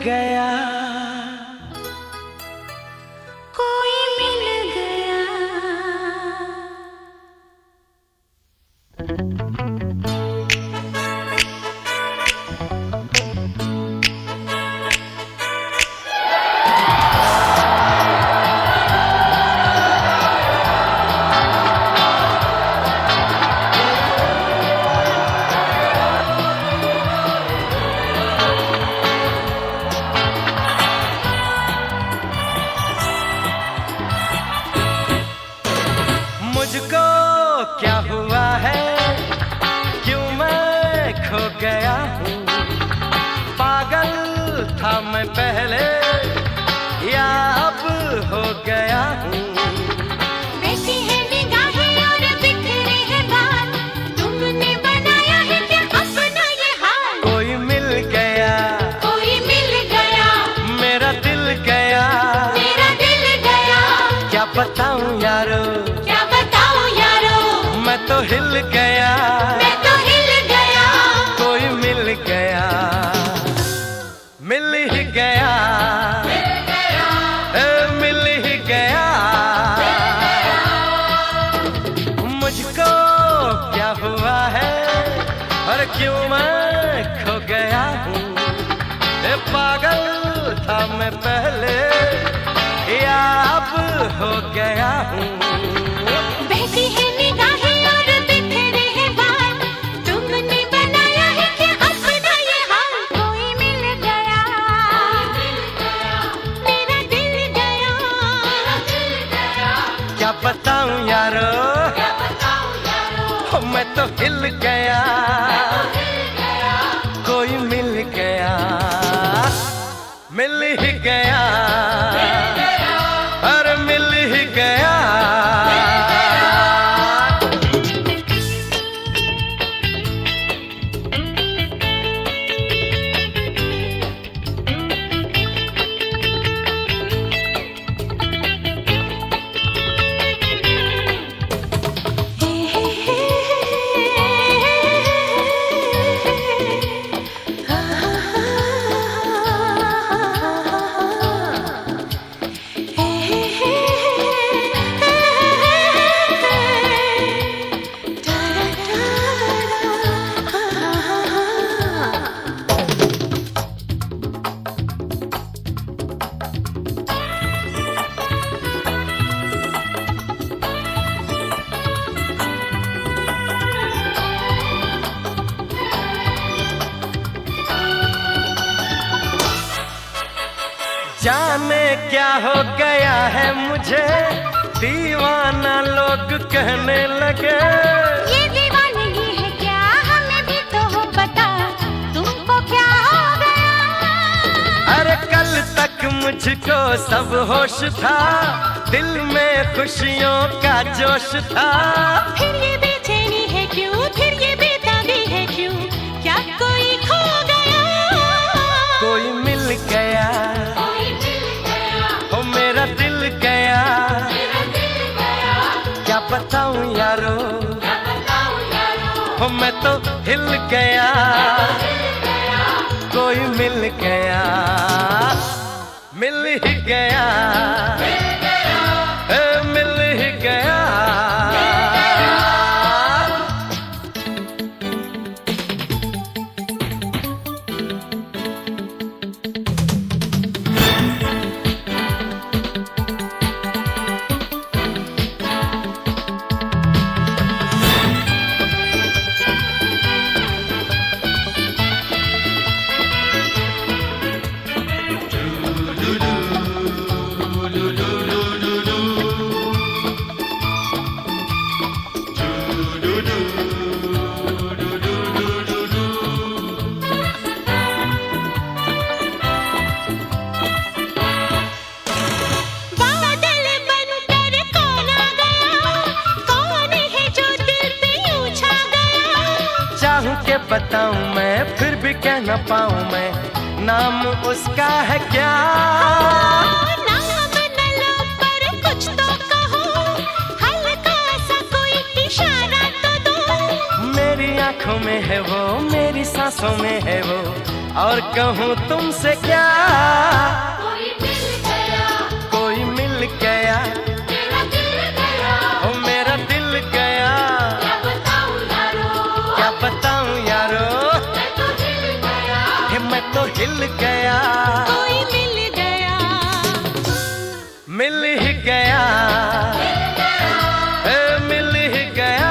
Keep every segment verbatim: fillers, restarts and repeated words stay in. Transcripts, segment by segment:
गया, कोई मिल गया। मुझको क्या हुआ है, क्यों मैं खो गया हूँ। पागल था मैं पहले, या अब हो गया हूँ। वैसी है निगाहें और बिखरे हैं बाल, तुमने बनाया है क्या अपना ये हाल। कोई मिल गया, कोई मिल गया, मेरा दिल गया, मेरा दिल गया। क्या बताऊं यारो, क्या बताऊं यारो, मैं तो हिल गया, मैं तो हिल गया। कोई मिल गया, मिल ही गया, ए, मिल ही गया। मुझको क्या हुआ है और क्यों मैं खो गया हूँ। ए, पागल था मैं पहले, या अब हो गया हूँ। बहती है निगाहें और बिखरे हैं बाल, तुमने बनाया है क्या अपना ये हाल। कोई मिल गया, मेरा दिल गया, क्या बताऊं यारो, हो, मैं तो हिल गया, कोई मिल गया, मिल ही गया, अरे मिल ही गया। जाने क्या हो गया है मुझे, दीवाना लोग कहने लगे। ये दीवानगी है क्या, हमें भी तो हो पता, तुमको क्या हो गया। अरे कल तक मुझको सब होश था, दिल में खुशियों का जोश था। फिर ये बेचैनी है क्यों, फिर ये बेताबी है क्यों, क्या कोई खो गया। कोई मिल गया, कोई मिल गया, हो मेरा दिल गया, मेरा दिल गया। क्या बताऊं यारो, क्या बताऊं यारो, हो मैं तो हिल गया, कोई मिल गया, मिल ही गया, ए, मिल ही गया। के बताऊं मैं, फिर भी कह न पाऊं मैं, नाम उसका है क्या। नाम न लो पर कुछ तो कहो, हल्का सा कोई इशारा तो दो। मेरी आंखों में है वो, मेरी सांसों में है वो, और कहूँ तुमसे क्या, कोई मिल गया, कोई मिल गया, मेरा दिल गया, ओ मेरा दिल गया। क्या बताऊं यारो, क्या बताऊं यारो, मैं तो हिल गया, कि मैं तो हिल गया। कोई मिल गया, मिल ही गया, ए, मिल ही गया।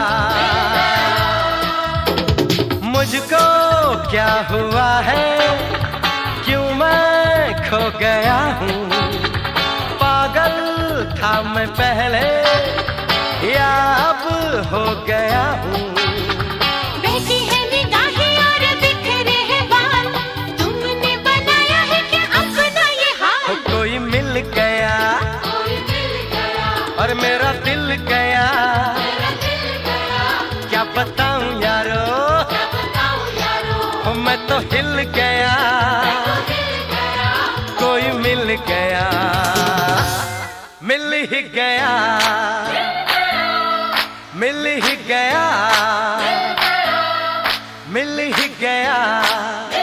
मुझको क्या हुआ है, क्यों मैं खो गया हूँ। पागल था मैं पहले, या अब हो गया हूँ। बहती है निगाहें और बिखरे हैं बाल, तुमने बनाया है क्या अपना ये हाल। ओ कोई मिल गया, कोई मिल गया, और मेरा दिल गया। मेरा दिल गया, क्या बताऊं यारो, क्या बताऊं यारो, ओ मैं तो हिल गया। तो हिल गया, कोई मिल गया, मिल ही गया, मिल ही गया, मिल ही गया।